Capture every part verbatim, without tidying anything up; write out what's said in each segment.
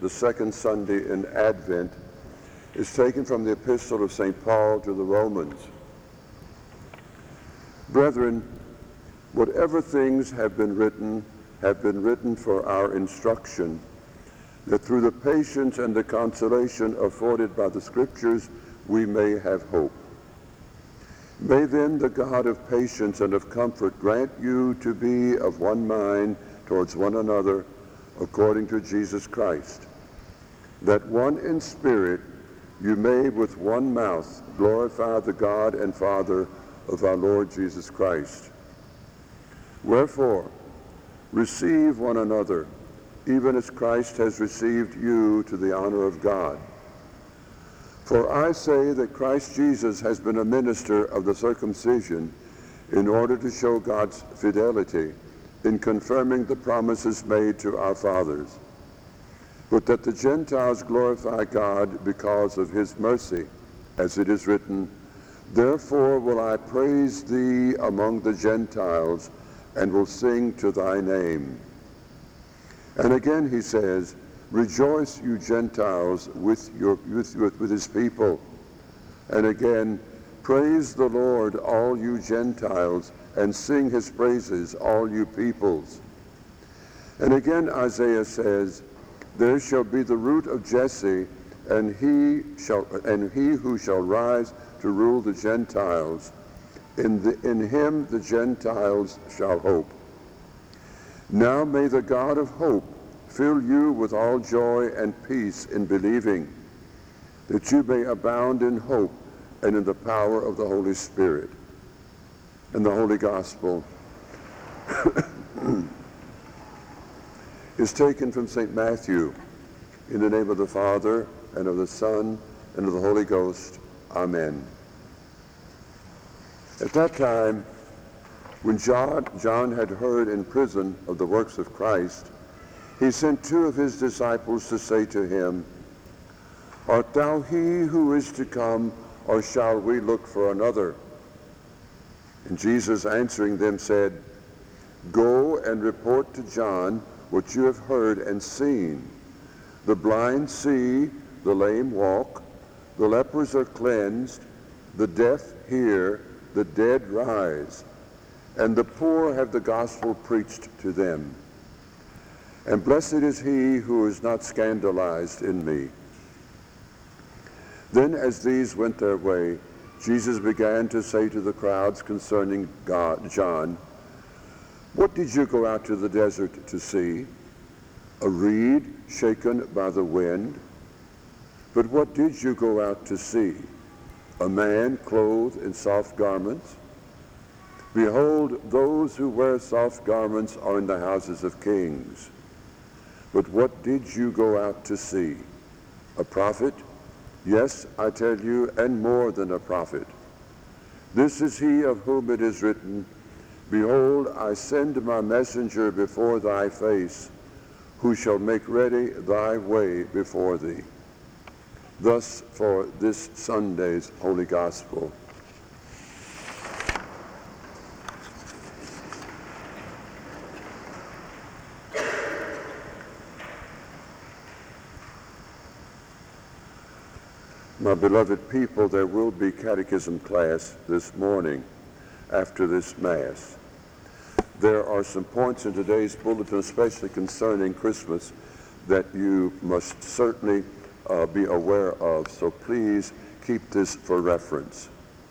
the second Sunday in Advent, is taken from the Epistle of Saint Paul to the Romans. Brethren, whatever things have been written, have been written for our instruction, that through the patience and the consolation afforded by the Scriptures we may have hope. May then the God of patience and of comfort grant you to be of one mind towards one another according to Jesus Christ, that one in spirit you may with one mouth glorify the God and Father of our Lord Jesus Christ. Wherefore, receive one another, even as Christ has received you to the honor of God. For I say that Christ Jesus has been a minister of the circumcision in order to show God's fidelity in confirming the promises made to our fathers, but that the Gentiles glorify God because of his mercy, as it is written, Therefore will I praise thee among the Gentiles, and will sing to thy name. And again he says, Rejoice, you Gentiles, with, your, with, with his people. And again, Praise the Lord, all you Gentiles, and sing his praises, all you peoples. And again Isaiah says, There shall be the root of Jesse, and he shall, and he who shall rise to rule the Gentiles. In, the, in him the Gentiles shall hope. Now may the God of hope fill you with all joy and peace in believing, that you may abound in hope and in the power of the Holy Spirit. And the Holy Gospel is taken from Saint Matthew. In the name of the Father, and of the Son, and of the Holy Ghost. Amen. At that time, when John, John had heard in prison of the works of Christ, he sent two of his disciples to say to him, Art thou he who is to come, or shall we look for another? And Jesus answering them said, Go and report to John what you have heard and seen. The blind see, the lame walk, the lepers are cleansed, the deaf hear, the dead rise, and the poor have the gospel preached to them. And blessed is he who is not scandalized in me. Then as these went their way, Jesus began to say to the crowds concerning God, John, What did you go out to the desert to see? A reed shaken by the wind? But what did you go out to see? A man clothed in soft garments? Behold, those who wear soft garments are in the houses of kings. But what did you go out to see? A prophet? Yes, I tell you, and more than a prophet. This is he of whom it is written, Behold, I send my messenger before thy face, who shall make ready thy way before thee. Thus for this Sunday's Holy Gospel. My beloved people, there will be catechism class this morning after this Mass. There are some points in today's bulletin, especially concerning Christmas, that you must certainly uh, be aware of, so please keep this for reference.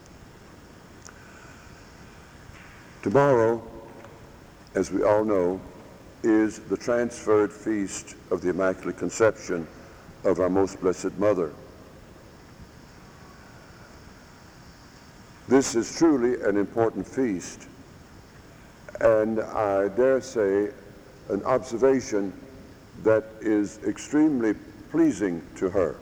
Tomorrow, as we all know, is the transferred feast of the Immaculate Conception of our Most Blessed Mother. This is truly an important feast, and I dare say an observation that is extremely pleasing to her.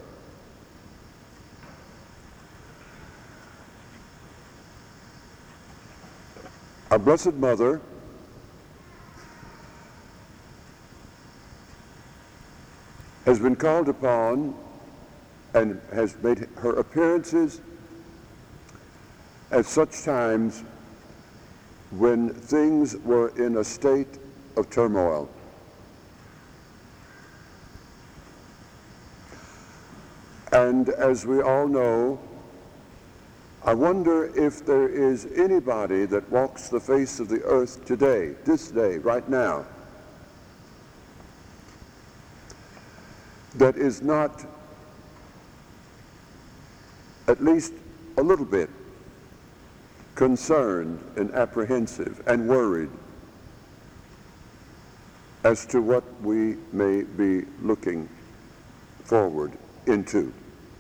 Our Blessed Mother has been called upon and has made her appearances at such times when things were in a state of turmoil. And as we all know, I wonder if there is anybody that walks the face of the earth today, this day, right now, that is not at least a little bit concerned and apprehensive and worried as to what we may be looking forward into.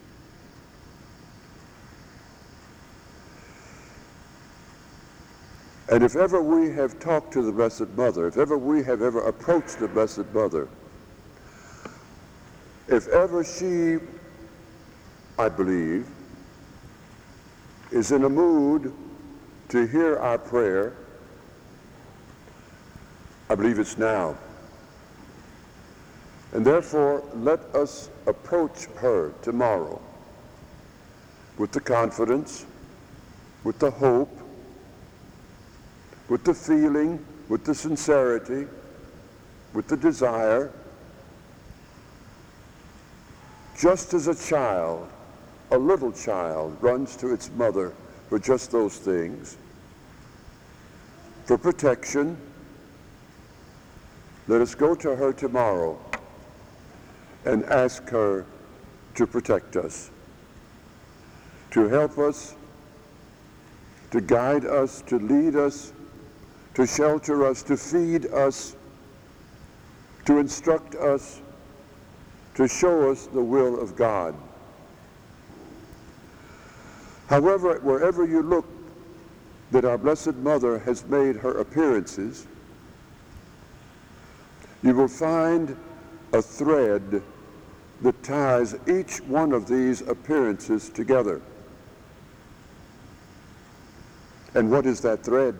And if ever we have talked to the Blessed Mother, if ever we have ever approached the Blessed Mother, if ever she, I believe, is in a mood to hear our prayer, I believe it's now. And therefore, let us approach her tomorrow with the confidence, with the hope, with the feeling, with the sincerity, with the desire, just as a child, a little child, runs to its mother for just those things, for protection. Let us go to her tomorrow and ask her to protect us, to help us, to guide us, to lead us, to shelter us, to feed us, to instruct us, to show us the will of God. However, wherever you look that our Blessed Mother has made her appearances, you will find a thread that ties each one of these appearances together. And what is that thread?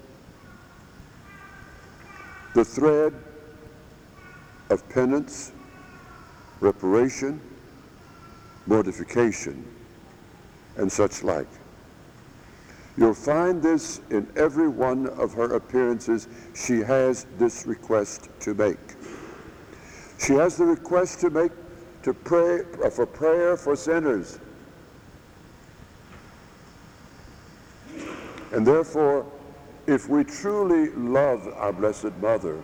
The thread of penance, reparation, mortification, and such like. You'll find this in every one of her appearances. She has this request to make. She has the request to make to pray for prayer for sinners. And therefore, if we truly love our Blessed Mother,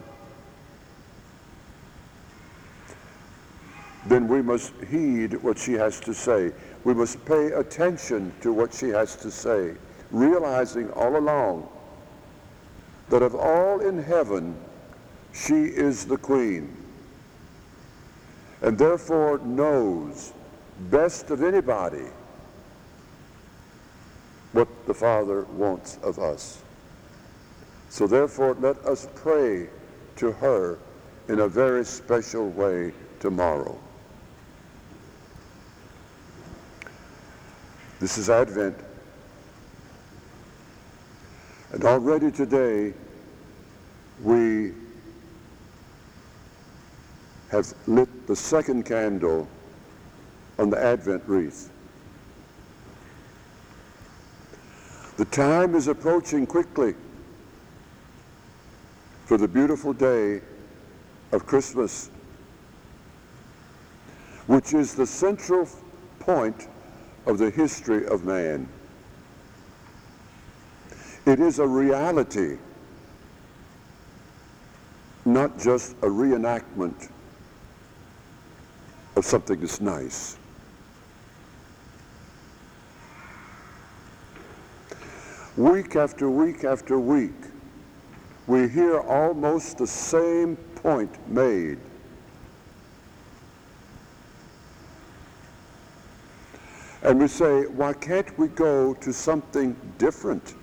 then we must heed what she has to say. We must pay attention to what she has to say, realizing all along that of all in heaven, she is the Queen, and therefore knows best of anybody what the Father wants of us. So therefore, let us pray to her in a very special way tomorrow. This is Advent. And already today, we have lit the second candle on the Advent wreath. The time is approaching quickly for the beautiful day of Christmas, which is the central point of the history of man. It is a reality, not just a reenactment of something that's nice. Week after week after week, we hear almost the same point made. And we say, why can't we go to something different?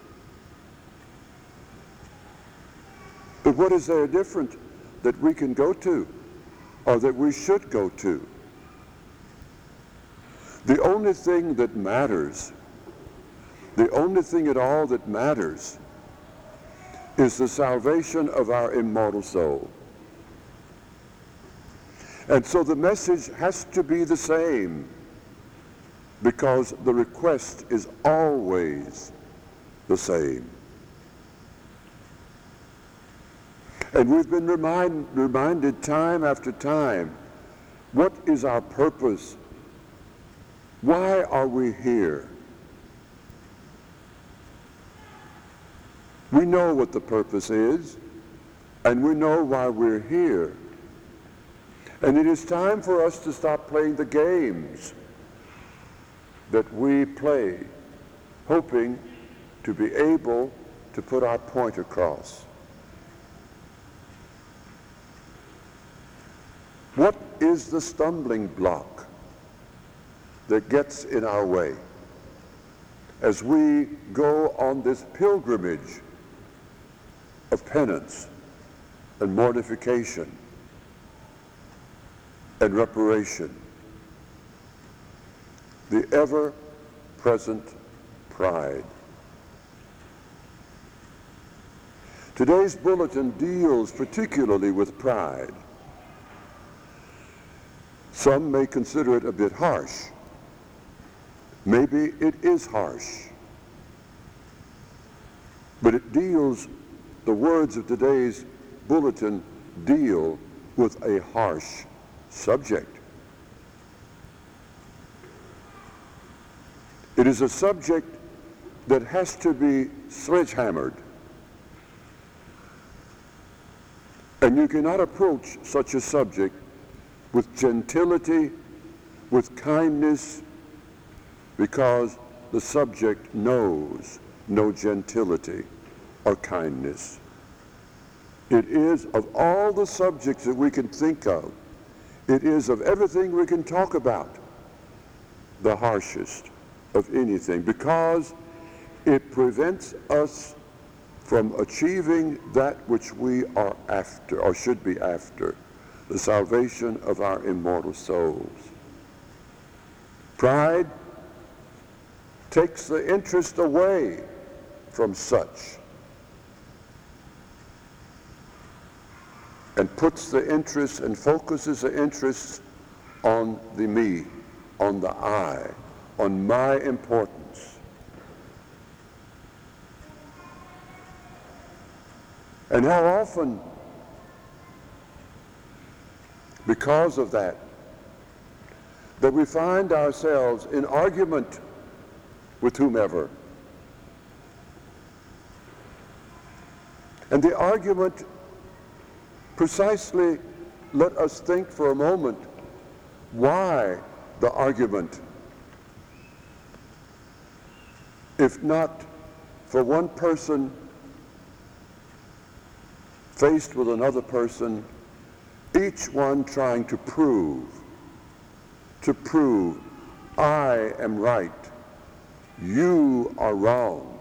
But what is there different that we can go to, or that we should go to? The only thing that matters, the only thing at all that matters, is the salvation of our immortal soul. And so the message has to be the same, because the request is always the same. And we've been remind, reminded time after time, what is our purpose Why are we here? We know what the purpose is, and we know why we're here. And it is time for us to stop playing the games that we play, hoping to be able to put our point across. What is the stumbling block that gets in our way as we go on this pilgrimage of penance and mortification and reparation? The ever-present pride. Today's bulletin deals particularly with pride. Some may consider it a bit harsh. Maybe it is harsh. But it deals, the words of today's bulletin deal with a harsh subject. It is a subject that has to be sledgehammered. And you cannot approach such a subject with gentility, with kindness, because the subject knows no gentility or kindness. It is, of all the subjects that we can think of, it is, of everything we can talk about, the harshest of anything, because it prevents us from achieving that which we are after, or should be after, the salvation of our immortal souls. Pride takes the interest away from such and puts the interest and focuses the interest on the me, on the I, on my importance. And how often, because of that, that we find ourselves in argument with whomever. And the argument precisely, let us think for a moment, why the argument? If not for one person faced with another person, each one trying to prove, to prove, I am right, you are wrong.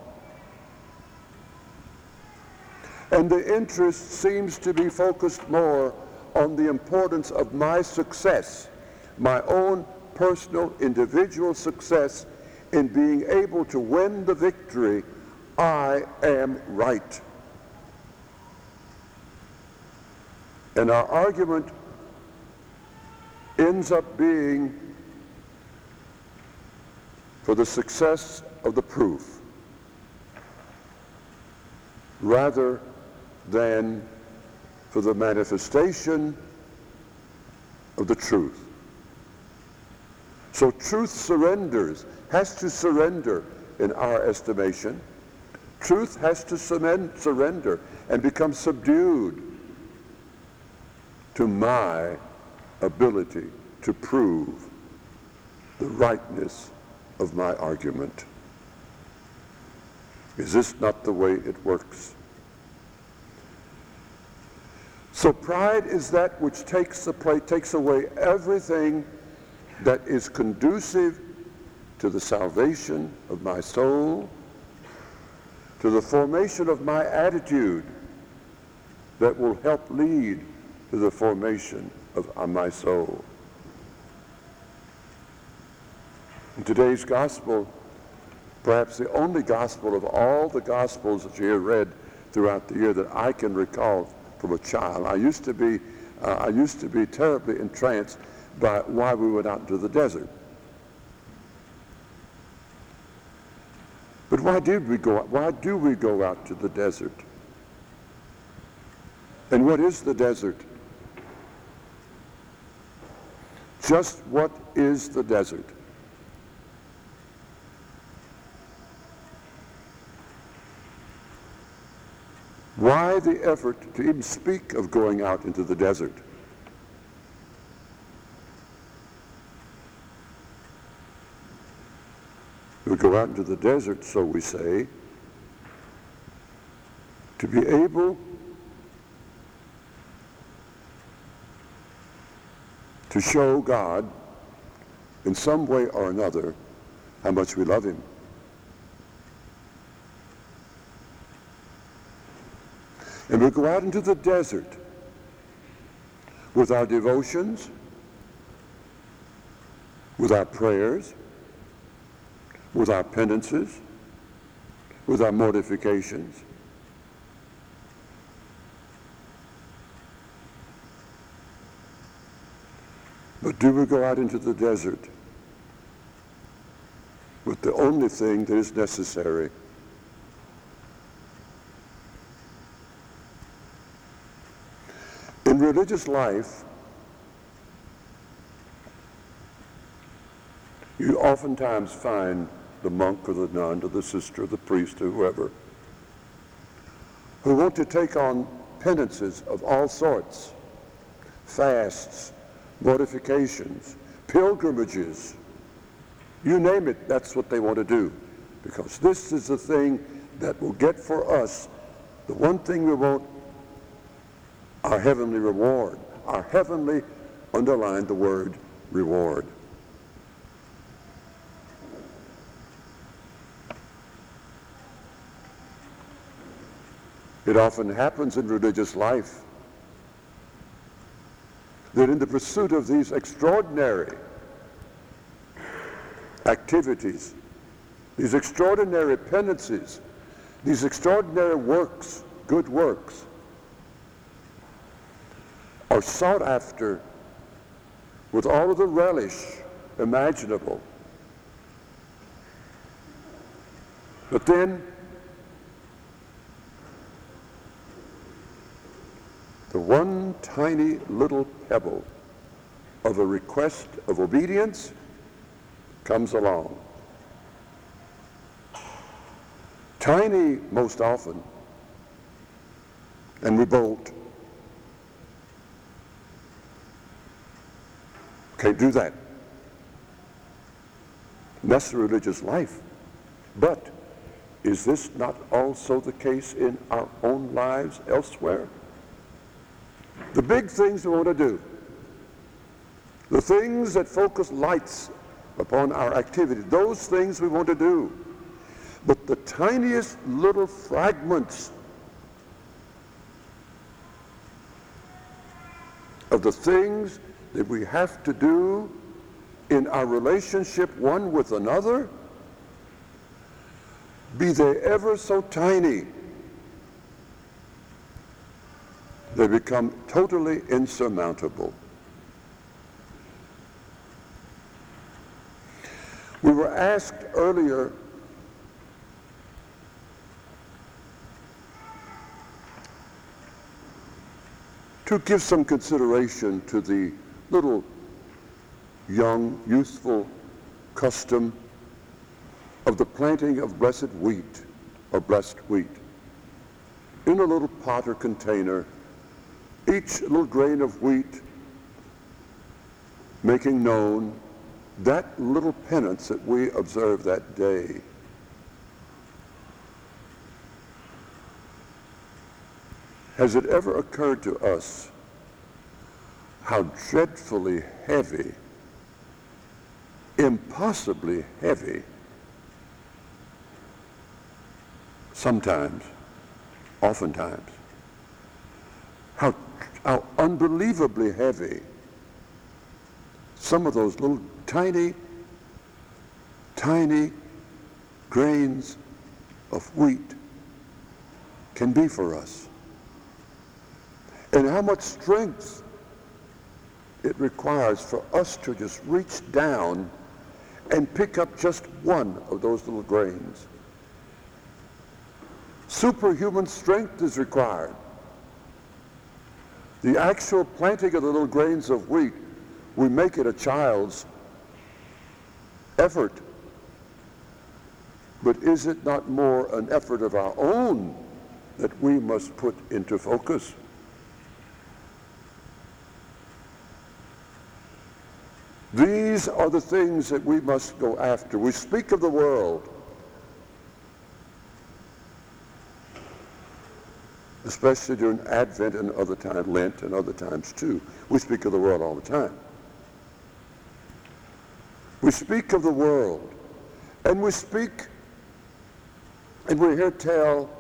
And the interest seems to be focused more on the importance of my success, my own personal, individual success in being able to win the victory. I am right. And our argument ends up being for the success of the proof rather than for the manifestation of the truth. So truth surrenders, has to surrender in our estimation. Truth has to surrender and become subdued to my ability to prove the rightness of my argument. Is this not the way it works? So pride is that which takes the play, takes away everything that is conducive to the salvation of my soul, to the formation of my attitude that will help lead to the formation of uh, my soul. In today's gospel, perhaps the only gospel of all the gospels that you have read throughout the year that I can recall from a child. I used to be, uh, I used to be terribly entranced by why we went out into the desert. But why did we go out? Why do we go out to the desert? And what is the desert? Just what is the desert? Why the effort to even speak of going out into the desert? We go out into the desert, so we say, to be able to show God in some way or another how much we love him. And we go out into the desert with our devotions, with our prayers, with our penances, with our mortifications. But do we go out into the desert with the only thing that is necessary? In religious life, you oftentimes find the monk or the nun or the sister or the priest or whoever who want to take on penances of all sorts, fasts, mortifications, pilgrimages, you name it, that's what they want to do. Because this is the thing that will get for us the one thing we want, our heavenly reward. Our heavenly, underline the word, reward. It often happens in religious life that in the pursuit of these extraordinary activities, these extraordinary penances, these extraordinary works, good works, are sought after with all of the relish imaginable. But then the one tiny little pebble of a request of obedience comes along. Tiny most often, and we bolt. Can't do that. And that's the religious life. But is this not also the case in our own lives elsewhere? The big things we want to do, the things that focus lights upon our activity, those things we want to do. But the tiniest little fragments of the things that we have to do in our relationship one with another, be they ever so tiny, they become totally insurmountable. We were asked earlier to give some consideration to the little young, youthful custom of the planting of blessed wheat or blessed wheat in a little pot or container, each little grain of wheat making known that little penance that we observe that day. Has it ever occurred to us how dreadfully heavy, impossibly heavy, sometimes, oftentimes, how, how unbelievably heavy some of those little tiny, tiny grains of wheat can be for us? And how much strength it requires for us to just reach down and pick up just one of those little grains. Superhuman strength is required. The actual planting of the little grains of wheat, we make it a child's effort. But is it not more an effort of our own that we must put into focus. These are the things that we must go after. We speak of the world, especially during Advent and other times, Lent and other times too. We speak of the world all the time. We speak of the world, and we speak, and we hear tell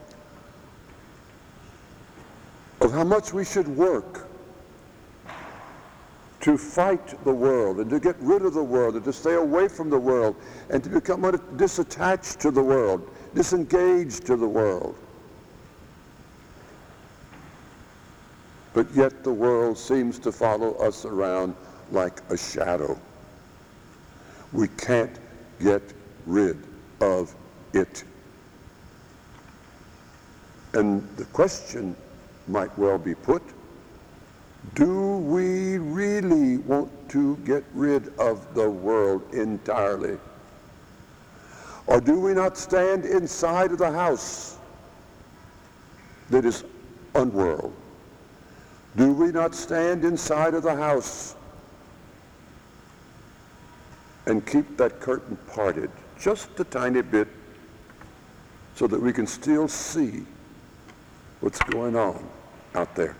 of how much we should work to fight the world and to get rid of the world and to stay away from the world and to become disattached to the world, disengaged to the world. But yet the world seems to follow us around like a shadow. We can't get rid of it. And the question might well be put, do we really want to get rid of the world entirely? Or do we not stand inside of the house that is unworld? Do we not stand inside of the house and keep that curtain parted just a tiny bit so that we can still see what's going on out there?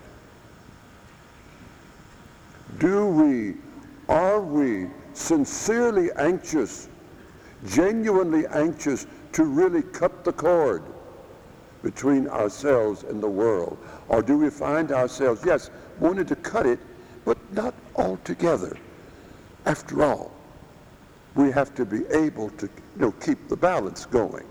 Do we, are we sincerely anxious, genuinely anxious to really cut the cord between ourselves and the world? Or do we find ourselves, yes, wanting to cut it, but not altogether? After all, we have to be able to, you know, keep the balance going.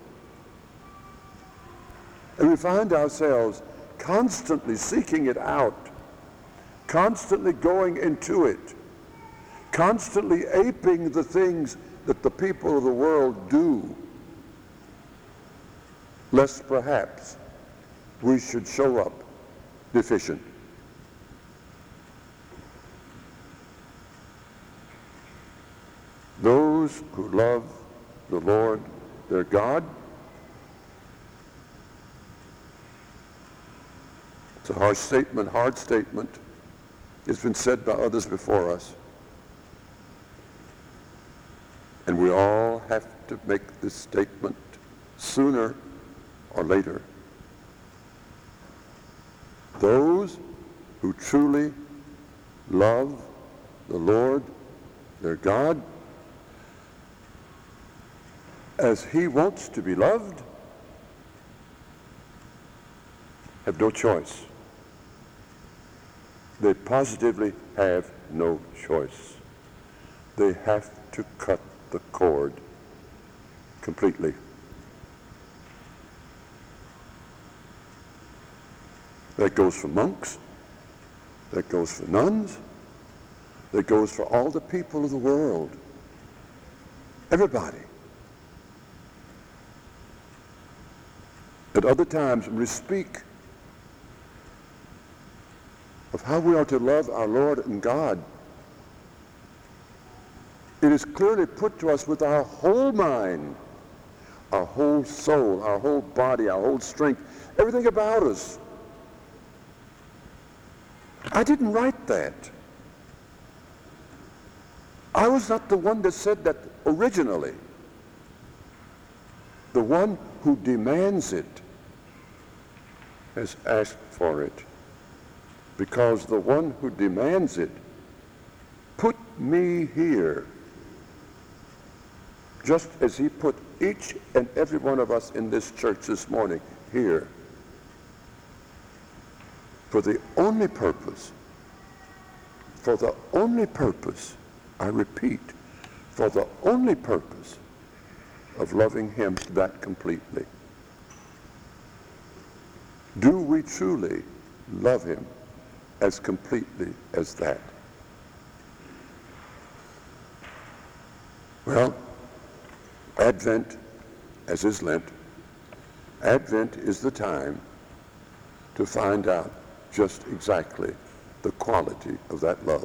And we find ourselves constantly seeking it out, constantly going into it, constantly aping the things that the people of the world do, lest perhaps we should show up deficient. Those who love the Lord their God, it's a harsh statement, hard statement. It's been said by others before us. And we all have to make this statement sooner or later. Those who truly love the Lord their God as He wants to be loved have no choice. They positively have no choice. They have to cut the cord completely. That goes for monks. That goes for nuns. That goes for all the people of the world. Everybody. At other times, when we speak of how we are to love our Lord and God, it is clearly put to us with our whole mind, our whole soul, our whole body, our whole strength, everything about us. I didn't write that. I was not the one that said that originally. The one who demands it has asked for it, because the one who demands it put me here, just as he put each and every one of us in this church this morning here, for the only purpose, for the only purpose, I repeat, for the only purpose of loving him that completely. Do we truly love him as completely as that? Well, Advent, as is Lent, Advent is the time to find out just exactly the quality of that love.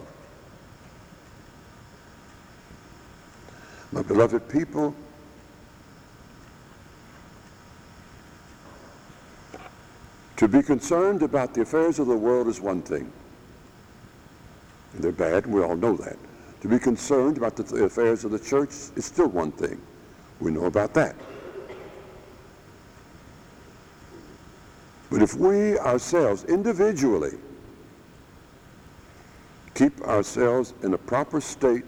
My beloved people, To be concerned about the affairs of the world is one thing. And they're bad, and we all know that. To be concerned about the affairs of the church is still one thing. We know about that. But if we ourselves, individually, keep ourselves in a proper state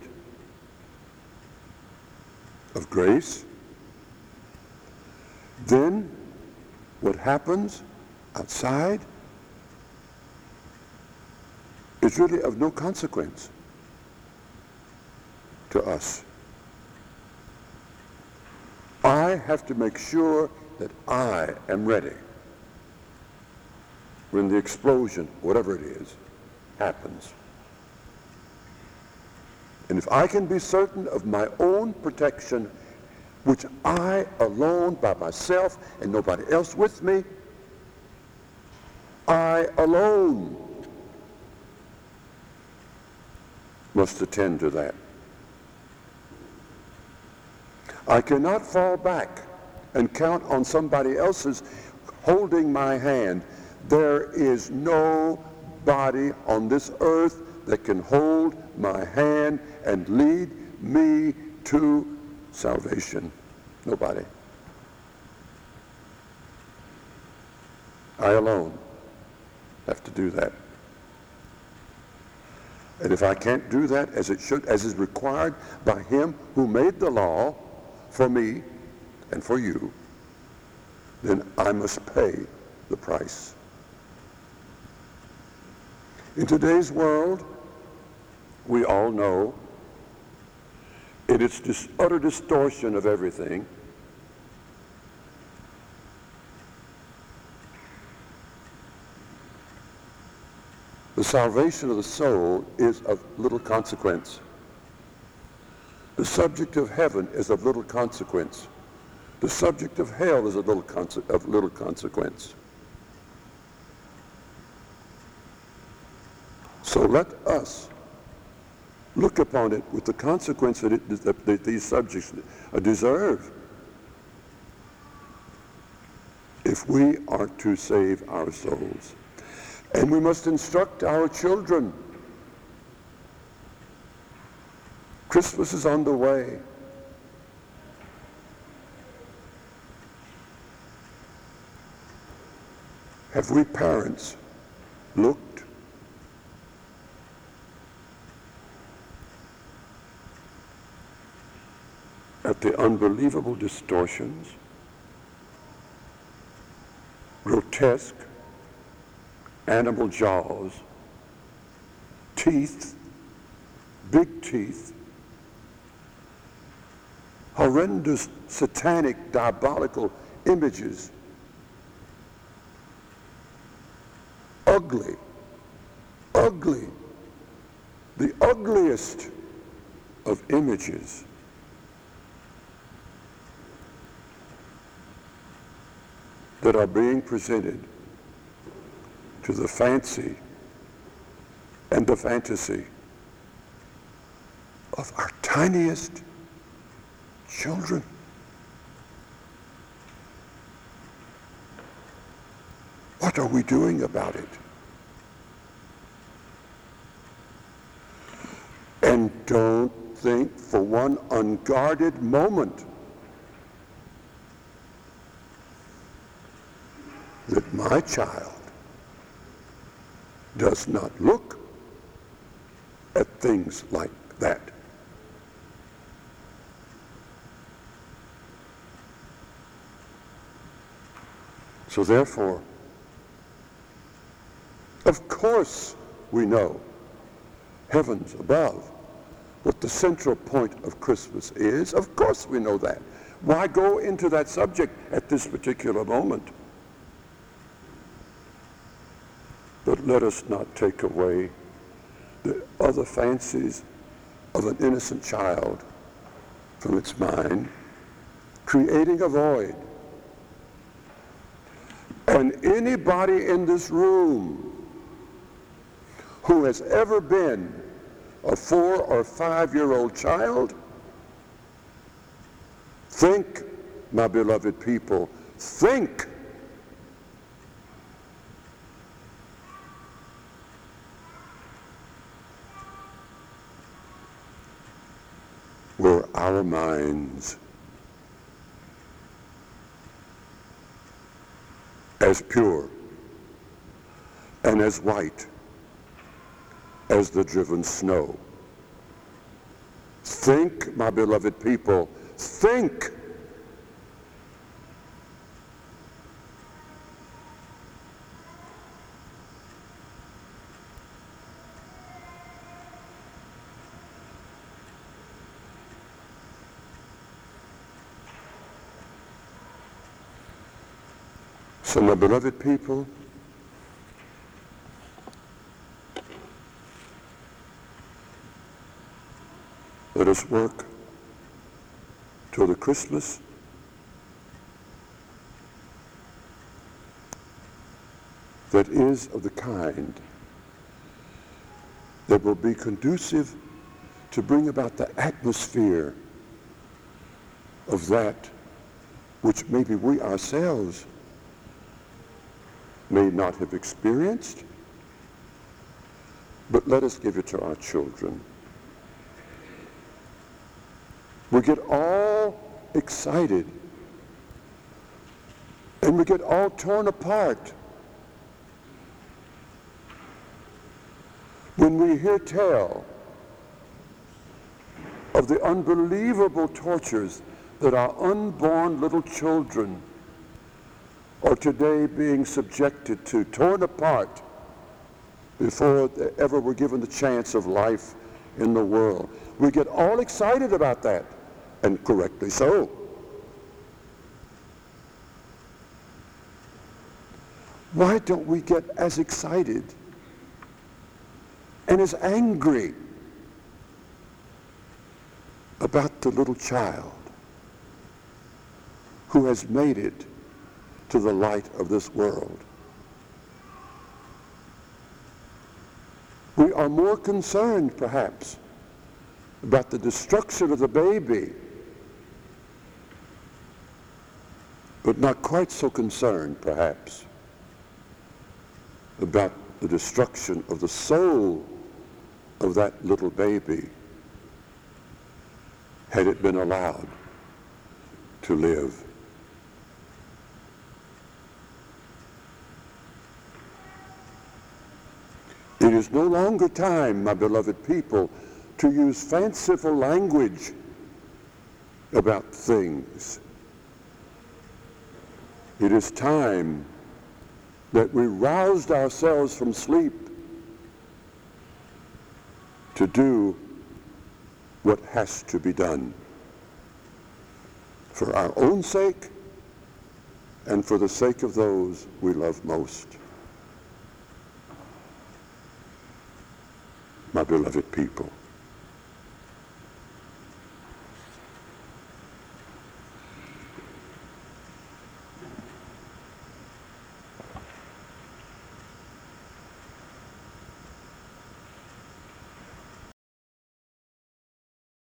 of grace, then what happens outside is really of no consequence to us. I have to make sure that I am ready when the explosion, whatever it is, happens. And if I can be certain of my own protection, which I alone by myself and nobody else with me, I alone must attend to that. I cannot fall back and count on somebody else's holding my hand. There is no body on this earth that can hold my hand and lead me to salvation. Nobody. I alone have to do that. And if I can't do that as it should, as is required by him who made the law for me and for you, then I must pay the price. In today's world, we all know, in its dis- utter distortion of everything, the salvation of the soul is of little consequence. The subject of heaven is of little consequence. The subject of hell is of little, conse- of little consequence. So let us look upon it with the consequence that, it, that, that these subjects deserve if we are to save our souls. And we must instruct our children. Christmas is on the way. Have we parents looked at the unbelievable distortions, grotesque animal jaws, teeth, big teeth, horrendous satanic diabolical images, ugly, ugly, the ugliest of images. That are being presented to the fancy and the fantasy of our tiniest children. What are we doing about it? And don't think for one unguarded moment that my child does not look at things like that. So therefore, of course we know, heavens above, what the central point of Christmas is. Of course we know that. Why go into that subject at this particular moment? But let us not take away the other fancies of an innocent child from its mind, creating a void. And anybody in this room who has ever been a four or five-year-old child, think, my beloved people, think were our minds as pure and as white as the driven snow. Think, my beloved people, think. So, my beloved people, let us work toward a Christmas that is of the kind that will be conducive to bring about the atmosphere of that which maybe we ourselves may not have experienced, but let us give it to our children. We get all excited and we get all torn apart when we hear tell of the unbelievable tortures that our unborn little children are today being subjected to, torn apart before they ever were given the chance of life in the world. We get all excited about that, and correctly so. Why don't we get as excited and as angry about the little child who has made it to the light of this world? We are more concerned, perhaps, about the destruction of the baby, but not quite so concerned, perhaps, about the destruction of the soul of that little baby, had it been allowed to live. It is no longer time, my beloved people, to use fanciful language about things. It is time that we roused ourselves from sleep to do what has to be done for our own sake and for the sake of those we love most. My beloved people.